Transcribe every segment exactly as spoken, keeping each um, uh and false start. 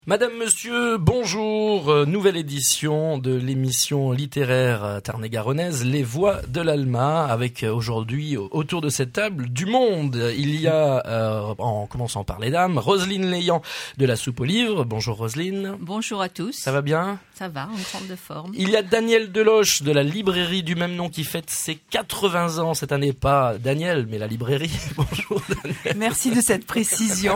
Madame, monsieur, bonjour. Euh, nouvelle édition de l'émission littéraire tarn-et-garonnaise Les Voix de l'Alma, avec euh, aujourd'hui autour de cette table du monde. Il y a, euh, en commençant par les dames, Roselyne Léant de la Soupe aux Livres. Bonjour Roselyne. Bonjour à tous. Ça va bien ? Ça va, en grande forme. Il y a Daniel Deloche de la librairie du même nom qui fête ses quatre-vingts ans cette année. Pas Daniel, mais la librairie. Bonjour Daniel. Merci de cette précision.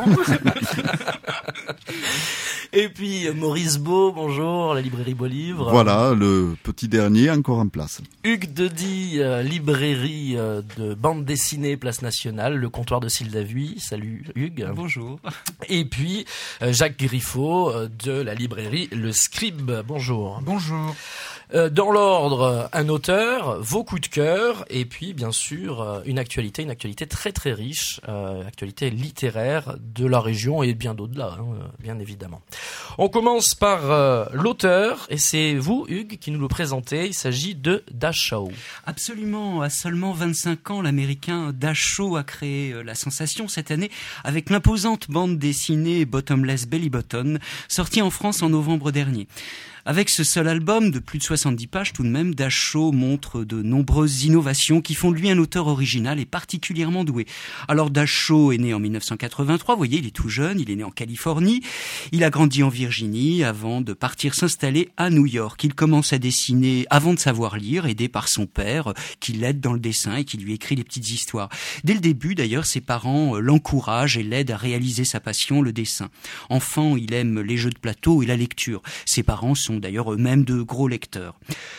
Et puis Maurice Beau, bonjour, la librairie Beau Livre. Voilà, le petit dernier encore en place. Hugues Dedi, euh, librairie euh, de bande dessinée Place Nationale, le comptoir de Syldavuy. Salut Hugues. Bonjour. Et puis euh, Jacques Griffo euh, de la librairie Le Scribe. Bonjour. Bonjour. Euh, dans l'ordre, un auteur, vos coups de cœur, et puis bien sûr euh, une actualité, une actualité très très riche, euh, actualité littéraire de la région et bien d'au-delà, hein, bien évidemment. On commence par euh, l'auteur, et c'est vous, Hugues, qui nous le présentez. Il s'agit de Dash Shaw. Absolument. À seulement vingt-cinq ans, l'américain Dash Shaw a créé euh, la sensation cette année avec l'imposante bande dessinée Bottomless Belly Button, sortie en France en novembre dernier. Avec ce seul album de plus de soixante-dix pages tout de même, Dash Shaw montre de nombreuses innovations qui font de lui un auteur original et particulièrement doué. Alors Dash Shaw est né en dix-neuf cent quatre-vingt-trois, vous voyez, il est tout jeune, il est né en Californie, il a grandi en Virginie avant de partir s'installer à New York. Il commence à dessiner avant de savoir lire, aidé par son père qui l'aide dans le dessin et qui lui écrit les petites histoires. Dès le début d'ailleurs, ses parents l'encouragent et l'aident à réaliser sa passion, le dessin. Enfant, il aime les jeux de plateau et la lecture. Ses parents sont d'ailleurs eux-mêmes de gros lecteurs.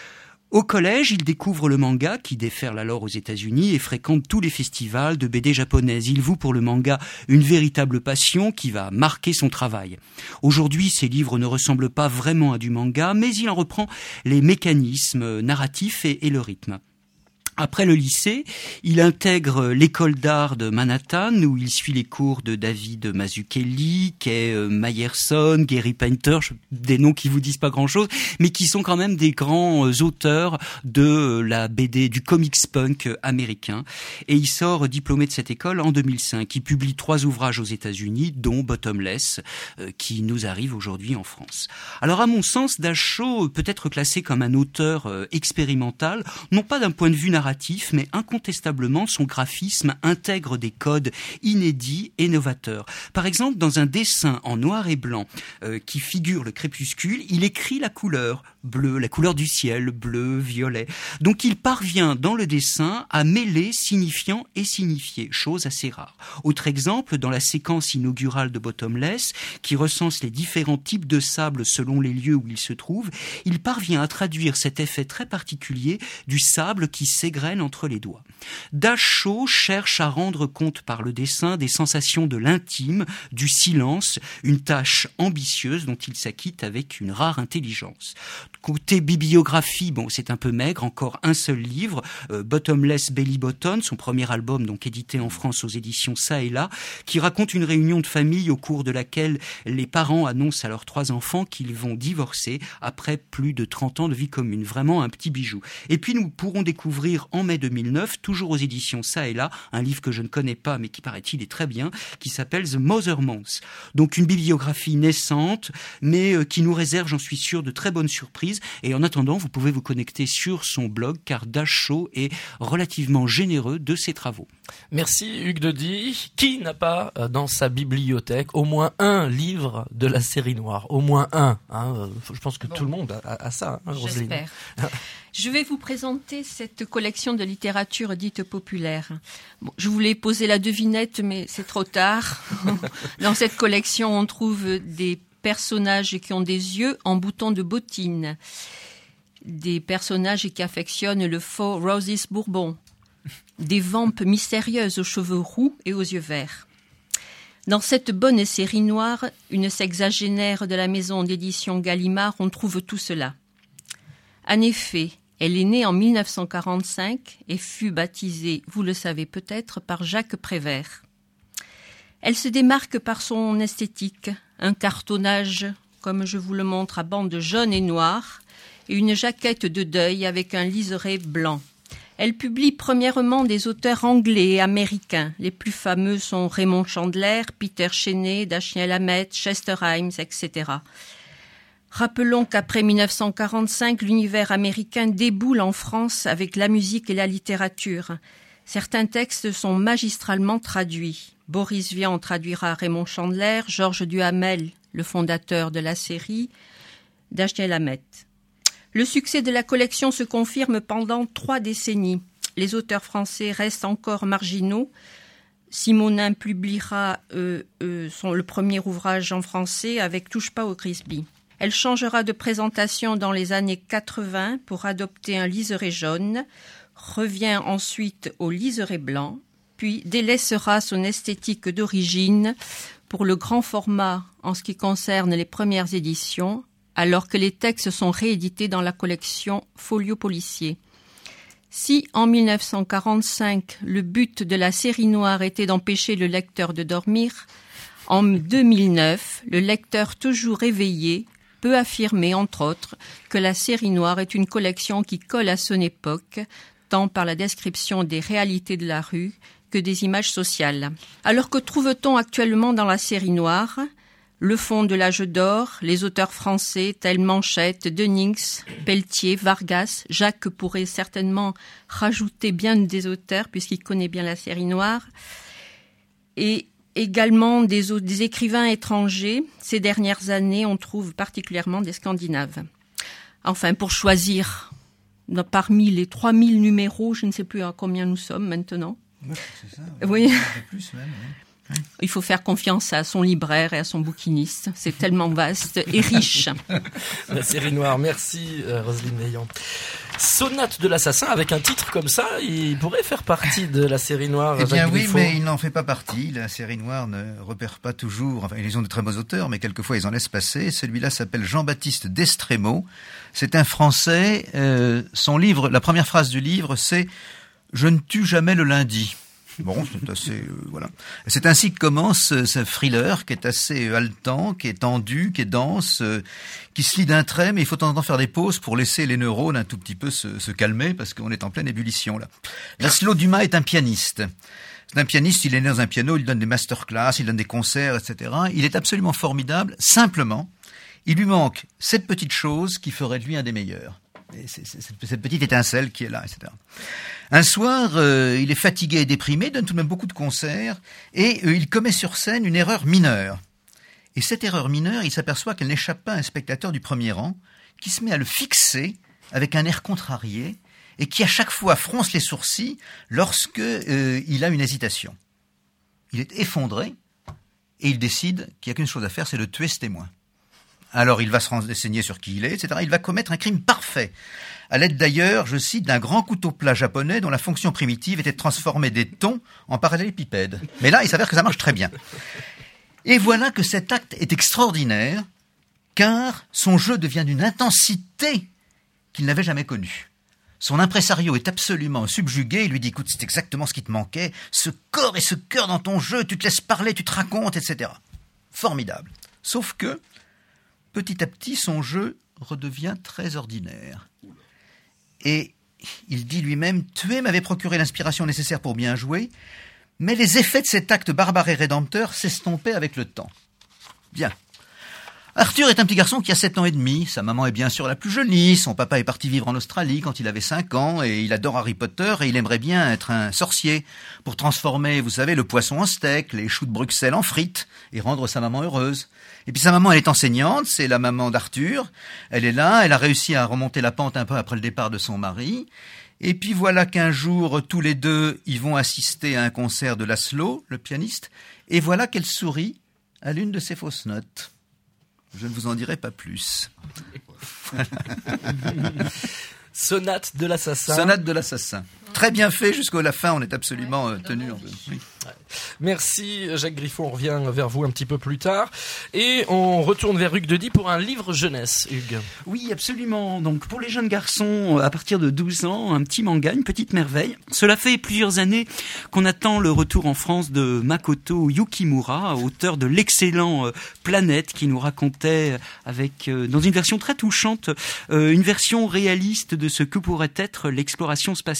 Au collège, il découvre le manga qui déferle alors aux États-Unis et fréquente tous les festivals de B D japonaises. Il voue pour le manga une véritable passion qui va marquer son travail. Aujourd'hui, ses livres ne ressemblent pas vraiment à du manga, mais il en reprend les mécanismes narratifs et, et le rythme. Après le lycée, il intègre l'école d'art de Manhattan où il suit les cours de David Mazzucchelli, Kay Myerson, Gary Painter, des noms qui vous disent pas grand-chose, mais qui sont quand même des grands auteurs de la B D, du comics punk américain. Et il sort diplômé de cette école en deux mille cinq. Il publie trois ouvrages aux États-Unis, dont Bottomless, qui nous arrive aujourd'hui en France. Alors à mon sens, Dash Shaw peut être classé comme un auteur expérimental, non pas d'un point de vue narratif, mais incontestablement son graphisme intègre des codes inédits et novateurs. Par exemple, dans un dessin en noir et blanc euh, qui figure le crépuscule, il écrit la couleur bleu, la couleur du ciel, bleu, violet. Donc il parvient dans le dessin à mêler signifiant et signifié, chose assez rare. Autre exemple, dans la séquence inaugurale de Bottomless, qui recense les différents types de sable selon les lieux où il se trouve, il parvient à traduire cet effet très particulier du sable qui s'égrène entre les doigts. Dash Shaw cherche à rendre compte par le dessin des sensations de l'intime, du silence, une tâche ambitieuse dont il s'acquitte avec une rare intelligence. Côté bibliographie, bon, c'est un peu maigre, encore un seul livre, euh, Bottomless Belly Button, son premier album donc édité en France aux éditions Ça et Là, qui raconte une réunion de famille au cours de laquelle les parents annoncent à leurs trois enfants qu'ils vont divorcer après plus de trente ans de vie commune. Vraiment un petit bijou. Et puis nous pourrons découvrir en mai deux mille neuf, toujours aux éditions Ça et Là, un livre que je ne connais pas mais qui paraît-il est très bien, qui s'appelle The Mother Month. Donc une bibliographie naissante, mais euh, qui nous réserve, j'en suis sûr, de très bonnes surprises. Et en attendant, vous pouvez vous connecter sur son blog car Dash Shaw est relativement généreux de ses travaux. Merci Hugues Dedi. Qui n'a pas euh, dans sa bibliothèque au moins un livre de la série noire ? Au moins un. Hein, je pense que bon. Tout le monde a, a ça, hein, Roselyne. J'espère. Je vais vous présenter cette collection de littérature dite populaire. Bon, je voulais poser la devinette, mais c'est trop tard. Dans cette collection, on trouve des personnages qui ont des yeux en boutons de bottines, des personnages qui affectionnent le faux Roses Bourbon, des vampes mystérieuses aux cheveux roux et aux yeux verts. Dans cette bonne série noire, une sexagénaire de la maison d'édition Gallimard, on trouve tout cela. En effet, elle est née en dix-neuf cent quarante-cinq et fut baptisée, vous le savez peut-être, par Jacques Prévert. Elle se démarque par son esthétique, un cartonnage, comme je vous le montre, à bandes jaunes et noires, et une jaquette de deuil avec un liseré blanc. Elle publie premièrement des auteurs anglais et américains. Les plus fameux sont Raymond Chandler, Peter Cheney, Dashiell Hammett, Chester Himes, et cetera. Rappelons qu'après mille neuf cent quarante-cinq, l'univers américain déboule en France avec la musique et la littérature. Certains textes sont magistralement traduits. Boris Vian traduira Raymond Chandler, Georges Duhamel, le fondateur de la série, Dashiell Hammett. Le succès de la collection se confirme pendant trois décennies. Les auteurs français restent encore marginaux. Simonin publiera euh, euh, son, le premier ouvrage en français avec Touche pas au Grisby. Elle changera de présentation dans les années quatre-vingts pour adopter un liseré jaune, revient ensuite au liseré blanc, puis délaissera son esthétique d'origine pour le grand format en ce qui concerne les premières éditions, alors que les textes sont réédités dans la collection Folio Policier. Si, en mille neuf cent quarante-cinq, le but de la série noire était d'empêcher le lecteur de dormir, en deux mille neuf, le lecteur toujours éveillé peut affirmer, entre autres, que la série noire est une collection qui colle à son époque, tant par la description des réalités de la rue que des images sociales. Alors que trouve-t-on actuellement dans la série noire ? Le fond de l'âge d'or, les auteurs français tels Manchette, Dennings, Pelletier, Vargas, Jacques pourrait certainement rajouter bien des auteurs puisqu'il connaît bien la série noire, et également des, des écrivains étrangers. Ces dernières années, on trouve particulièrement des Scandinaves. Enfin, pour choisir parmi les trois mille numéros, je ne sais plus à combien nous sommes maintenant. Ouais, c'est ça. Oui. Plus même, oui. Il faut faire confiance à son libraire et à son bouquiniste. C'est tellement vaste et riche. La série noire, merci euh, Roselyne Veillant. Sonate de l'assassin, avec un titre comme ça, il pourrait faire partie de la série noire. Eh bien Jacques oui, Griffon. mais il n'en fait pas partie. La série noire ne repère pas toujours, enfin ils ont de très bons auteurs, mais quelquefois ils en laissent passer. Celui-là s'appelle Jean-Baptiste Destremo. C'est un Français. Euh, son livre, la première phrase du livre, c'est « Je ne tue jamais le lundi ». Bon, c'est assez, euh, voilà. C'est ainsi que commence euh, ce thriller qui est assez haletant, qui est tendu, qui est dense, euh, qui se lit d'un trait, mais il faut de temps en temps faire des pauses pour laisser les neurones un tout petit peu se, se calmer parce qu'on est en pleine ébullition là. Laszlo Dumas est un pianiste. C'est un pianiste, il est né dans un piano, il donne des masterclass, il donne des concerts, et cetera. Il est absolument formidable. Simplement, il lui manque cette petite chose qui ferait de lui un des meilleurs. Et c'est, c'est, c'est cette petite étincelle qui est là, et cetera. Un soir, euh, il est fatigué et déprimé, donne tout de même beaucoup de concerts, et euh, il commet sur scène une erreur mineure. Et cette erreur mineure, il s'aperçoit qu'elle n'échappe pas à un spectateur du premier rang, qui se met à le fixer avec un air contrarié, et qui à chaque fois fronce les sourcils lorsque euh, il a une hésitation. Il est effondré, et il décide qu'il n'y a qu'une chose à faire, c'est de tuer ce témoin. Alors il va se renseigner sur qui il est, et cetera. Il va commettre un crime parfait, à l'aide d'ailleurs, je cite, d'un grand couteau plat japonais dont la fonction primitive était de transformer des thons en parallélépipèdes. Mais là, il s'avère que ça marche très bien. Et voilà que cet acte est extraordinaire, car son jeu devient d'une intensité qu'il n'avait jamais connue. Son impresario est absolument subjugué, il lui dit « Écoute, c'est exactement ce qui te manquait, ce corps et ce cœur dans ton jeu, tu te laisses parler, tu te racontes, et cetera » Formidable. Sauf que, petit à petit, son jeu redevient très ordinaire. Et il dit lui-même « Tuer m'avait procuré l'inspiration nécessaire pour bien jouer, mais les effets de cet acte barbare et rédempteur s'estompaient avec le temps. » Bien. Arthur est un petit garçon qui a sept ans et demi. Sa maman est bien sûr la plus jolie. Son papa est parti vivre en Australie quand il avait cinq ans et il adore Harry Potter et il aimerait bien être un sorcier pour transformer, vous savez, le poisson en steak, les choux de Bruxelles en frites et rendre sa maman heureuse. Et puis sa maman, elle est enseignante, c'est la maman d'Arthur. Elle est là, elle a réussi à remonter la pente un peu après le départ de son mari. Et puis voilà qu'un jour, tous les deux, ils vont assister à un concert de Laszlo, le pianiste, et voilà qu'elle sourit à l'une de ses fausses notes. Je ne vous en dirai pas plus. Voilà. Sonate de l'assassin. Sonate de l'assassin. Très bien fait jusqu'à la fin, on est absolument euh, tenu. En... Oui. Merci Jacques Griffon, on revient vers vous un petit peu plus tard. Et on retourne vers Hugues Dedy pour un livre jeunesse, Hugues. Oui, absolument. Donc pour les jeunes garçons, à partir de douze ans, un petit manga, une petite merveille. Cela fait plusieurs années qu'on attend le retour en France de Makoto Yukimura, auteur de l'excellent Planète, qui nous racontait, avec dans une version très touchante, une version réaliste de ce que pourrait être l'exploration spatiale. Ben,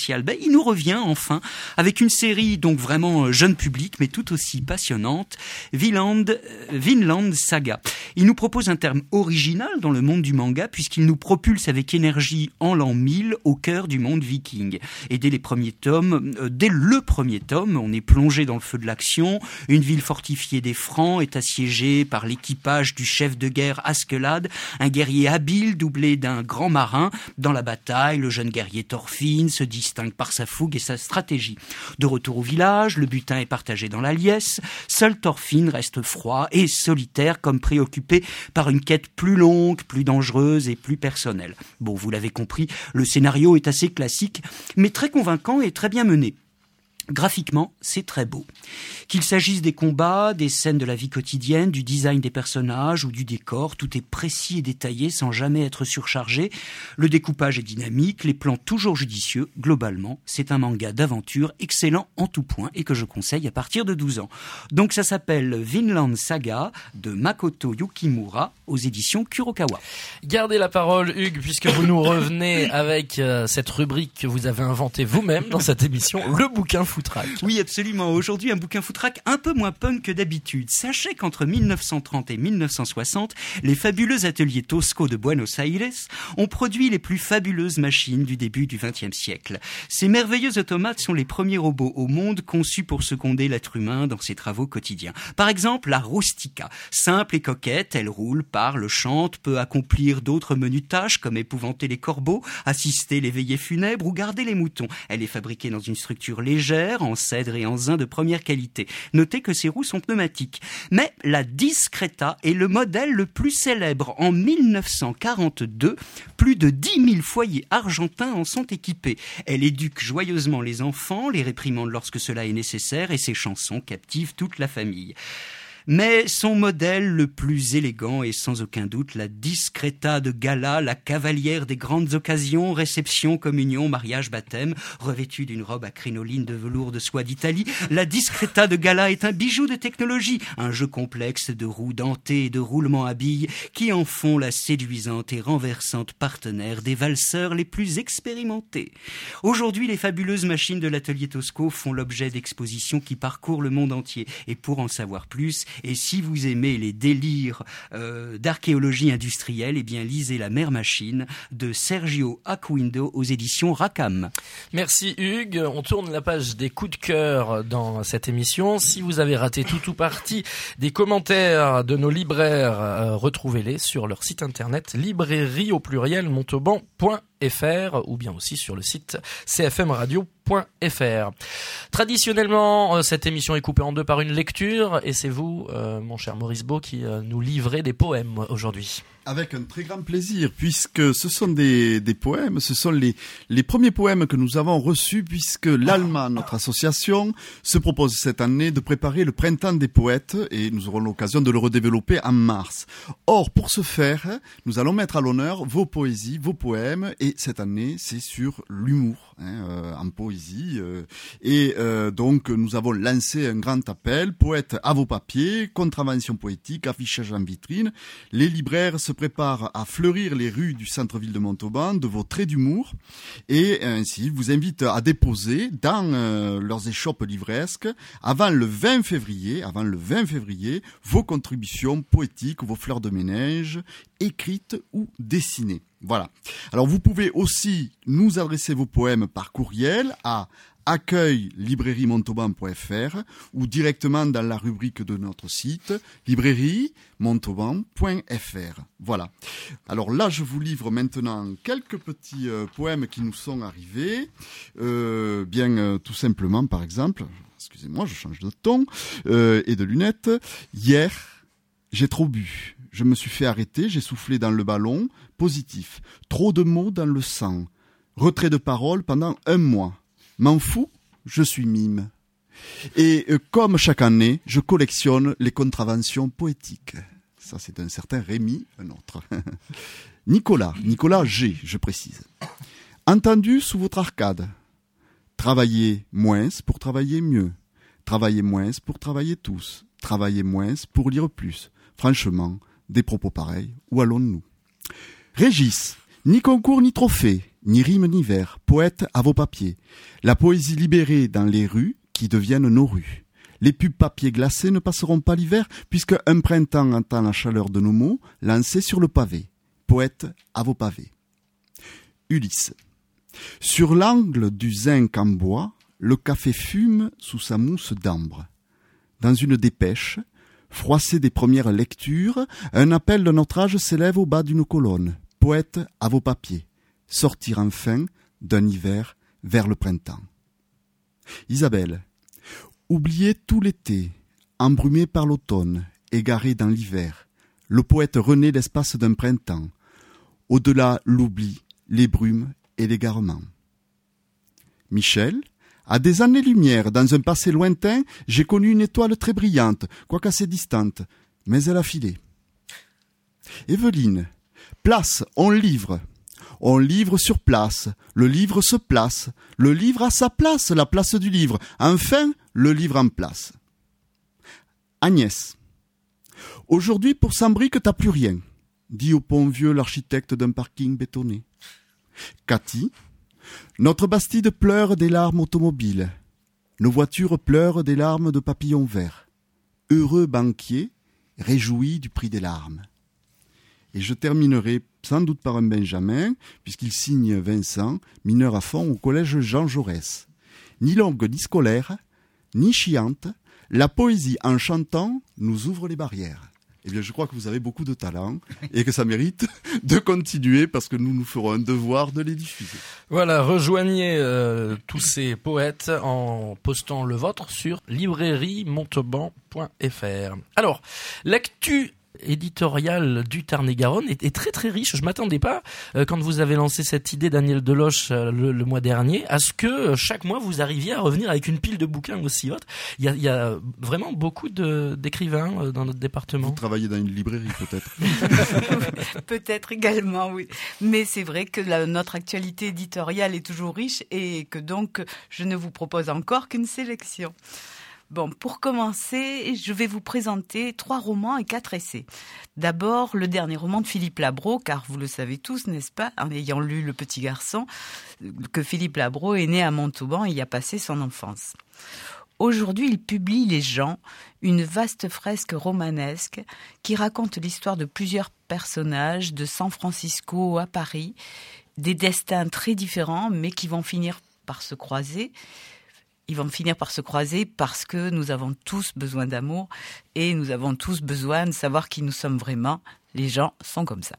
il nous revient enfin avec une série donc vraiment jeune public, mais tout aussi passionnante, Vinland, Vinland Saga. Il nous propose un terme original dans le monde du manga, puisqu'il nous propulse avec énergie en l'an mille au cœur du monde viking. Et dès les premiers tomes, euh, dès le premier tome, on est plongé dans le feu de l'action. Une ville fortifiée des Francs est assiégée par l'équipage du chef de guerre Askeladd, un guerrier habile doublé d'un grand marin. Dans la bataille, le jeune guerrier Thorfinn se distingue par sa fougue et sa stratégie. De retour au village, le butin est partagé dans la liesse. Seul Thorfinn reste froid et solitaire, comme préoccupé par une quête plus longue, plus dangereuse et plus personnelle. Bon, vous l'avez compris, le scénario est assez classique, mais très convaincant et très bien mené. Graphiquement, c'est très beau. Qu'il s'agisse des combats, des scènes de la vie quotidienne, du design des personnages ou du décor, tout est précis et détaillé sans jamais être surchargé. Le découpage est dynamique, les plans toujours judicieux. Globalement, c'est un manga d'aventure excellent en tout point et que je conseille à partir de douze ans. Donc ça s'appelle Vinland Saga de Makoto Yukimura aux éditions Kurokawa. Gardez la parole, Hugues, puisque vous nous revenez avec euh, cette rubrique que vous avez inventée vous-même dans cette émission, le bouquin Foutraque. Oui, absolument. Aujourd'hui, un bouquin Foutraque un peu moins punk que d'habitude. Sachez qu'entre mille neuf cent trente et mille neuf cent soixante, les fabuleux ateliers Tosco de Buenos Aires ont produit les plus fabuleuses machines du début du vingtième siècle. Ces merveilleux automates sont les premiers robots au monde conçus pour seconder l'être humain dans ses travaux quotidiens. Par exemple, la Rustica. Simple et coquette, elle roule, parle, chante, peut accomplir d'autres menues tâches comme épouvanter les corbeaux, assister les veillées funèbres ou garder les moutons. Elle est fabriquée dans une structure légère, en cèdre et en zinc de première qualité. Notez que ces roues sont pneumatiques. Mais la Discreta est le modèle le plus célèbre. En mille neuf cent quarante-deux, plus de dix mille foyers argentins en sont équipés. Elle éduque joyeusement les enfants, les réprimande lorsque cela est nécessaire et ses chansons captivent toute la famille. Mais son modèle le plus élégant est sans aucun doute la Discreta de gala, la cavalière des grandes occasions, réception, communion, mariage, baptême, revêtue d'une robe à crinoline de velours de soie d'Italie. La Discreta de gala est un bijou de technologie, un jeu complexe de roues dentées et de roulements à billes qui en font la séduisante et renversante partenaire des valseurs les plus expérimentés. Aujourd'hui, les fabuleuses machines de l'atelier Tosco font l'objet d'expositions qui parcourent le monde entier. Et pour en savoir plus, et si vous aimez les délires euh, d'archéologie industrielle, eh bien lisez La Mère Machine de Sergio Acquindo aux éditions Rackham. Merci Hugues. On tourne la page des coups de cœur dans cette émission. Si vous avez raté tout ou partie des commentaires de nos libraires, euh, retrouvez-les sur leur site internet librairie au pluriel montauban point f r ou bien aussi sur le site c f m radio point f r. Traditionnellement, cette émission est coupée en deux par une lecture et c'est vous, euh, mon cher Maurice Beau, qui euh, nous livrez des poèmes aujourd'hui. Avec un très grand plaisir, puisque ce sont des, des poèmes, ce sont les, les premiers poèmes que nous avons reçus, puisque l'Alma, notre association, se propose cette année de préparer le printemps des poètes, et nous aurons l'occasion de le redévelopper en mars. Or, pour ce faire, nous allons mettre à l'honneur vos poésies, vos poèmes, et cette année, c'est sur l'humour, hein, euh, en poésie, euh, et euh, donc nous avons lancé un grand appel, poètes à vos papiers, contravention poétique, affichage en vitrine, les libraires se prépare à fleurir les rues du centre-ville de Montauban de vos traits d'humour et ainsi vous invite à déposer dans euh, leurs échoppes livresques avant le vingt février, avant le vingt février, vos contributions poétiques, vos fleurs de ménage, écrites ou dessinées. Voilà. Alors vous pouvez aussi nous adresser vos poèmes par courriel à accueil librairie montauban point f r ou directement dans la rubrique de notre site librairie montauban point f r. Voilà. Alors là, je vous livre maintenant quelques petits euh, poèmes qui nous sont arrivés. Euh, bien, euh, tout simplement, par exemple, excusez-moi, je change de ton euh, et de lunettes. Hier, j'ai trop bu. Je me suis fait arrêter, j'ai soufflé dans le ballon. Positif. Trop de mots dans le sang. Retrait de parole pendant un mois. M'en fous, je suis mime. Et euh, comme chaque année, je collectionne les contraventions poétiques. Ça, c'est un certain Rémi, un autre. Nicolas, Nicolas G, je précise. Entendu sous votre arcade. Travaillez moins pour travailler mieux. Travaillez moins pour travailler tous. Travaillez moins pour lire plus. Franchement, des propos pareils, où allons-nous ? Régis, Ni concours ni trophée, ni rime ni vers, poète à vos papiers. La poésie libérée dans les rues qui deviennent nos rues. Les pubs papier glacés ne passeront pas l'hiver puisque un printemps entend la chaleur de nos mots lancés sur le pavé. Poète à vos pavés. Ulysse. Sur l'angle du zinc en bois, le café fume sous sa mousse d'ambre. Dans une dépêche, froissée des premières lectures, un appel de notre âge s'élève au bas d'une colonne. Poète à vos papiers. Sortir enfin d'un hiver vers le printemps. Isabelle. Oublié tout l'été, embrumé par l'automne, égaré dans l'hiver, le poète renaît l'espace d'un printemps. Au-delà, l'oubli, les brumes et l'égarement. Michel. À des années-lumière, dans un passé lointain, j'ai connu une étoile très brillante, quoique assez distante, mais elle a filé. Evelyne. Place, on livre. On livre sur place. Le livre se place. Le livre a sa place, la place du livre. Enfin, le livre en place. Agnès. Aujourd'hui, pour Saint-Brieuc, t'as plus rien, dit au pont vieux l'architecte d'un parking bétonné. Cathy. Notre Bastide pleure des larmes automobiles. Nos voitures pleurent des larmes de papillons verts. Heureux banquier, réjoui du prix des larmes. Et je terminerai sans doute par un Benjamin, puisqu'il signe Vincent, mineur à fond au collège Jean Jaurès. Ni longue ni scolaire, ni chiante, la poésie en chantant nous ouvre les barrières. Eh bien, je crois que vous avez beaucoup de talent et que ça mérite de continuer parce que nous nous ferons un devoir de les diffuser. Voilà, rejoignez euh, tous ces poètes en postant le vôtre sur librairie montauban point f r. Alors, l'actu éditorial du Tarn-et-Garonne est, est très très riche. Je m'attendais pas, euh, quand vous avez lancé cette idée, Daniel Deloche, euh, le, le mois dernier, à ce que euh, chaque mois vous arriviez à revenir avec une pile de bouquins aussi haute. Il y a, il y a vraiment beaucoup de, d'écrivains euh, dans notre département. Vous travaillez dans une librairie peut-être. Peut-être également, oui. Mais c'est vrai que la, notre actualité éditoriale est toujours riche et que donc je ne vous propose encore qu'une sélection. Bon, pour commencer, je vais vous présenter trois romans et quatre essais. D'abord, le dernier roman de Philippe Labro, car vous le savez tous, n'est-ce pas, en ayant lu Le Petit Garçon, que Philippe Labro est né à Montauban et y a passé son enfance. Aujourd'hui, il publie Les Gens, une vaste fresque romanesque qui raconte l'histoire de plusieurs personnages de San Francisco à Paris, des destins très différents, mais qui vont finir par se croiser. Ils vont finir par se croiser parce que nous avons tous besoin d'amour et nous avons tous besoin de savoir qui nous sommes vraiment. Les gens sont comme ça.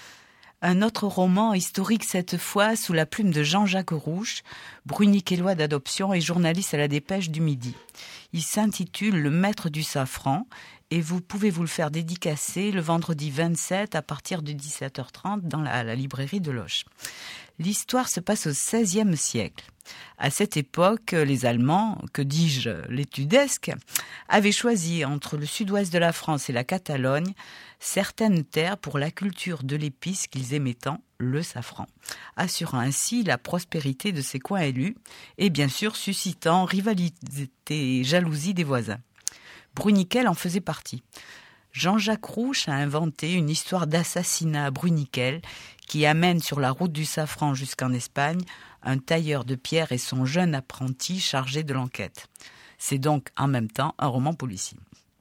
Un autre roman historique cette fois sous la plume de Jean-Jacques Rouche, bruniquellois d'adoption et journaliste à la Dépêche du Midi. Il s'intitule Le Maître du Safran et vous pouvez vous le faire dédicacer le vendredi vingt-sept à partir de dix-sept heures trente dans la, à la librairie de Loches. L'histoire se passe au seizième siècle. À cette époque, les Allemands, que dis-je, les Tudesques, avaient choisi entre le sud-ouest de la France et la Catalogne certaines terres pour la culture de l'épice qu'ils aimaient tant, le safran, assurant ainsi la prospérité de ces coins élus et bien sûr suscitant rivalité et jalousie des voisins. Bruniquel en faisait partie. Jean-Jacques Rouche a inventé une histoire d'assassinat à Bruniquel qui amène sur la route du safran jusqu'en Espagne un tailleur de pierre et son jeune apprenti chargé de l'enquête. C'est donc en même temps un roman policier.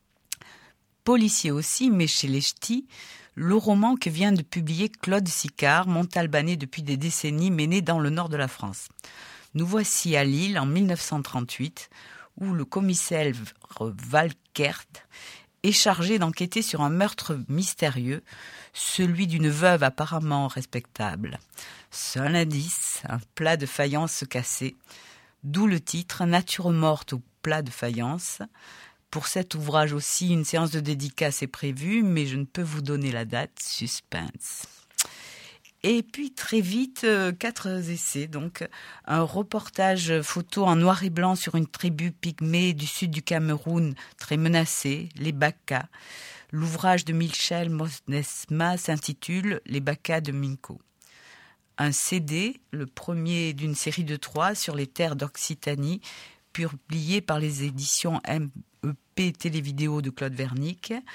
Policier aussi, mais chez les ch'tis, le roman que vient de publier Claude Sicard, montalbanais depuis des décennies mais né dans le nord de la France. Nous voici à Lille en mille neuf cent trente-huit où le commissaire Valkert est chargé d'enquêter sur un meurtre mystérieux, celui d'une veuve apparemment respectable. Seul indice, un plat de faïence cassé, d'où le titre « Nature morte au plat de faïence ». Pour cet ouvrage aussi, une séance de dédicace est prévue, mais je ne peux vous donner la date, suspense. Et puis très vite, euh, quatre essais, donc un reportage photo en noir et blanc sur une tribu pygmée du sud du Cameroun, très menacée, les Baka. L'ouvrage de Michel Mosnesma s'intitule Les Baka de Minko. Un C D, le premier d'une série de trois sur les terres d'Occitanie, publié par les éditions M E P Télévidéo de Claude Vernick.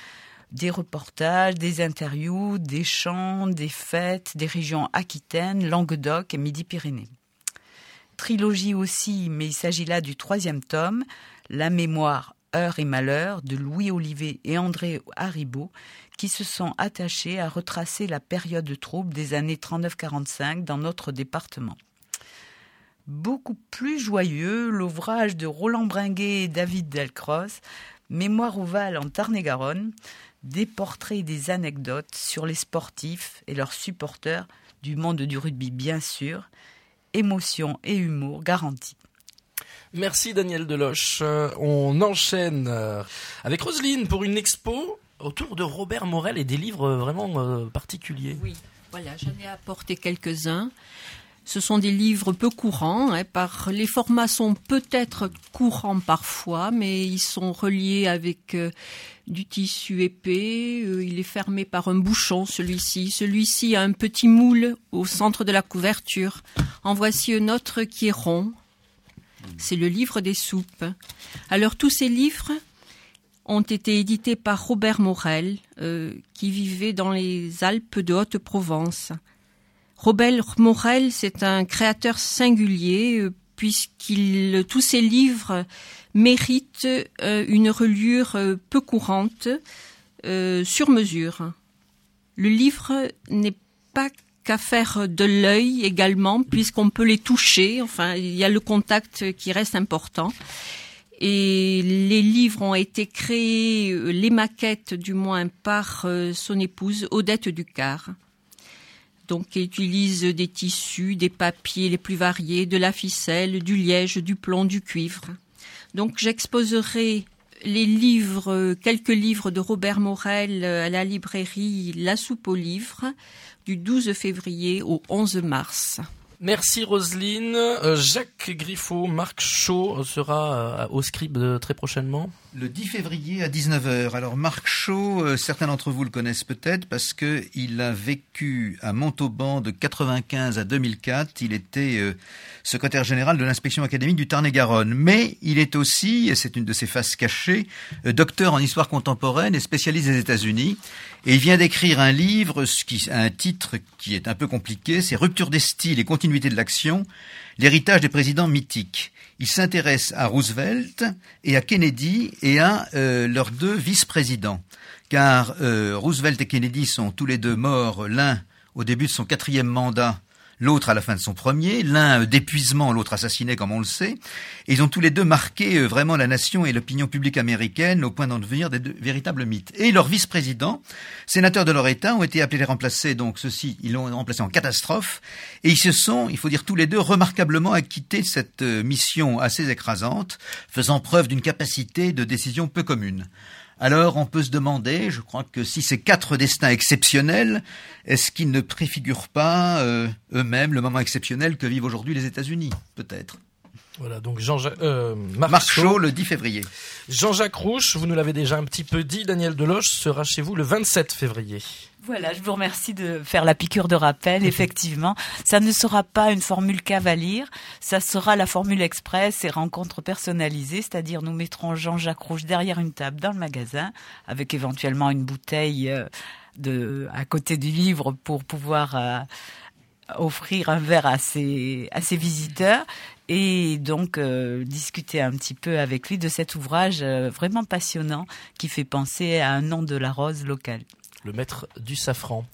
des reportages, des interviews, des chants, des fêtes, des régions Aquitaine, Languedoc et Midi-Pyrénées. Trilogie aussi, mais il s'agit là du troisième tome, La mémoire, heure et malheur de Louis Olivet et André Haribo, qui se sont attachés à retracer la période trouble des années trente-neuf quarante-cinq dans notre département. Beaucoup plus joyeux, l'ouvrage de Roland Bringuet et David Delcros, Mémoire ovale en Tarn-et-Garonne, des portraits et des anecdotes sur les sportifs et leurs supporters du monde du rugby bien sûr, émotion et humour garantis. Merci Daniel Deloche. Euh, on enchaîne euh, avec Roselyne pour une expo autour de Robert Morel et des livres vraiment euh, particuliers. Oui, voilà, j'en ai apporté quelques-uns. Ce sont des livres peu courants, hein, par les formats sont peut-être courants parfois, mais ils sont reliés avec euh, du tissu épais. Euh, il est fermé par un bouchon, celui-ci. Celui-ci a un petit moule au centre de la couverture. En voici un autre qui est rond. C'est le livre des soupes. Alors tous ces livres ont été édités par Robert Morel, euh, qui vivait dans les Alpes de Haute-Provence. Robert Morel, c'est un créateur singulier, euh, puisqu'il tous ses livres méritent euh, une reliure euh, peu courante, euh, sur mesure. Le livre n'est pas qu'à faire de l'œil également, puisqu'on peut les toucher. Enfin, il y a le contact qui reste important. Et les livres ont été créés, les maquettes du moins, par euh, son épouse Odette Ducard. Donc, il utilise des tissus, des papiers les plus variés, de la ficelle, du liège, du plomb, du cuivre. Donc, j'exposerai les livres, quelques livres de Robert Morel à la librairie La Soupe aux Livres du douze février au onze mars. Merci Roselyne. Euh, Jacques Griffo, Marc Chaud sera euh, au Scribe euh, très prochainement. Le dix février à dix-neuf heures. Alors Marc Chaud, euh, certains d'entre vous le connaissent peut-être parce que il a vécu à Montauban de quatre-vingt-quinze à deux mille quatre. Il était euh, secrétaire général de l'inspection académique du Tarn-et-Garonne. Mais il est aussi, et c'est une de ses faces cachées, euh, docteur en histoire contemporaine et spécialiste des États-Unis. Et il vient d'écrire un livre qui a un titre qui est un peu compliqué, c'est Rupture des styles et continuité de l'action, l'héritage des présidents mythiques. Il s'intéresse à Roosevelt et à Kennedy et à euh, leurs deux vice-présidents. Car euh, Roosevelt et Kennedy sont tous les deux morts, l'un au début de son quatrième mandat, l'autre à la fin de son premier, l'un euh, d'épuisement, l'autre assassiné comme on le sait. Et ils ont tous les deux marqué euh, vraiment la nation et l'opinion publique américaine au point d'en devenir des deux véritables mythes. Et leurs vice-présidents, sénateurs de leur État, ont été appelés à remplacer, donc ceux-ci, ils l'ont remplacé en catastrophe. Et ils se sont, il faut dire tous les deux, remarquablement acquittés de cette euh, mission assez écrasante, faisant preuve d'une capacité de décision peu commune. Alors on peut se demander, je crois que si ces quatre destins exceptionnels, est-ce qu'ils ne préfigurent pas euh, eux-mêmes le moment exceptionnel que vivent aujourd'hui les États-Unis, peut-être. Voilà, donc Jean-Jacques, euh, Marc, Marc Chaud, Chaud, le dix février. Jean-Jacques Rouche, vous nous l'avez déjà un petit peu dit, Daniel Deloche sera chez vous le vingt-sept février. Voilà, je vous remercie de faire la piqûre de rappel, effectivement. Ça ne sera pas une formule cavalier, ça sera la formule express et rencontre personnalisée, c'est-à-dire nous mettrons Jean-Jacques Rouge derrière une table dans le magasin, avec éventuellement une bouteille de, à côté du livre pour pouvoir euh, offrir un verre à ses, à ses visiteurs. Et donc euh, discuter un petit peu avec lui de cet ouvrage euh, vraiment passionnant qui fait penser à un nom de la rose locale. Le maître du safran.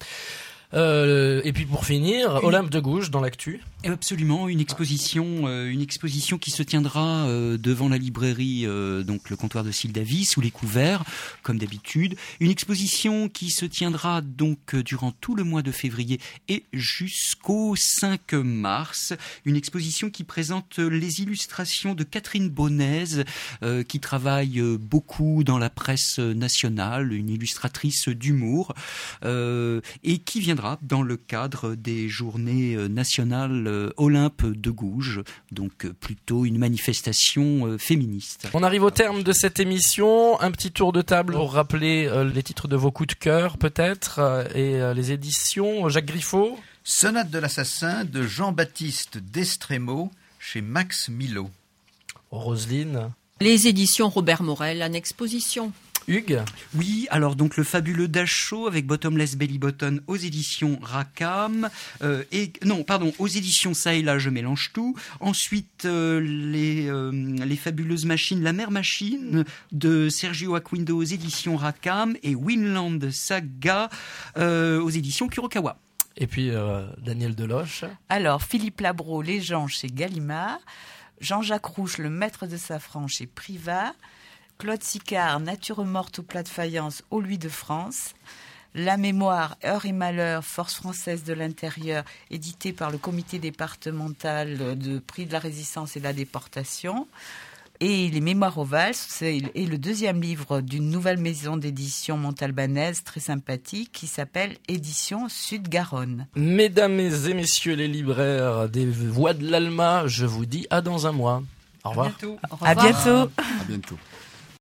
Euh, et puis pour finir, une... Olympe de Gouges dans l'actu. Absolument, une exposition, euh, une exposition qui se tiendra euh, devant la librairie, euh, donc le comptoir de Syldavis, sous les couverts, comme d'habitude. Une exposition qui se tiendra donc euh, durant tout le mois de février et jusqu'au cinq mars. Une exposition qui présente les illustrations de Catherine Bonaise, euh, qui travaille euh, beaucoup dans la presse nationale, une illustratrice d'humour, euh, et qui viendra dans le cadre des journées nationales Olympe de Gouges, donc plutôt une manifestation féministe. On arrive au terme de cette émission. Un petit tour de table pour rappeler euh, les titres de vos coups de cœur, peut-être, euh, et euh, les éditions. Jacques Griffo. Sonate de l'assassin de Jean-Baptiste Destremo chez Max Milo. Roselyne. Les éditions Robert Morel en exposition. Hugues ? Oui, alors donc le fabuleux Dachau avec Bottomless Belly Button aux éditions Rackham, euh, et non, pardon, aux éditions Ça et là, je mélange tout. Ensuite, euh, les euh, les fabuleuses machines, La Mère Machine de Sergio Acquindo aux éditions Rackham et Winland Saga euh, aux éditions Kurokawa. Et puis euh, Daniel Deloche. Alors, Philippe Labro, Les gens chez Gallimard. Jean-Jacques Rouche, Le Maître de Safran chez Privat. Claude Sicard, Nature morte aux plats de faïence au Louis de France. La mémoire, Heure et malheur, Force française de l'intérieur, édité par le comité départemental de prix de la résistance et de la déportation. Et Les Mémoires ovales, c'est et le deuxième livre d'une nouvelle maison d'édition montalbanaise très sympathique qui s'appelle Édition Sud-Garonne. Mesdames et messieurs les libraires des Voix de l'Alma, je vous dis à dans un mois. Au revoir. À bientôt. À bientôt. À bientôt.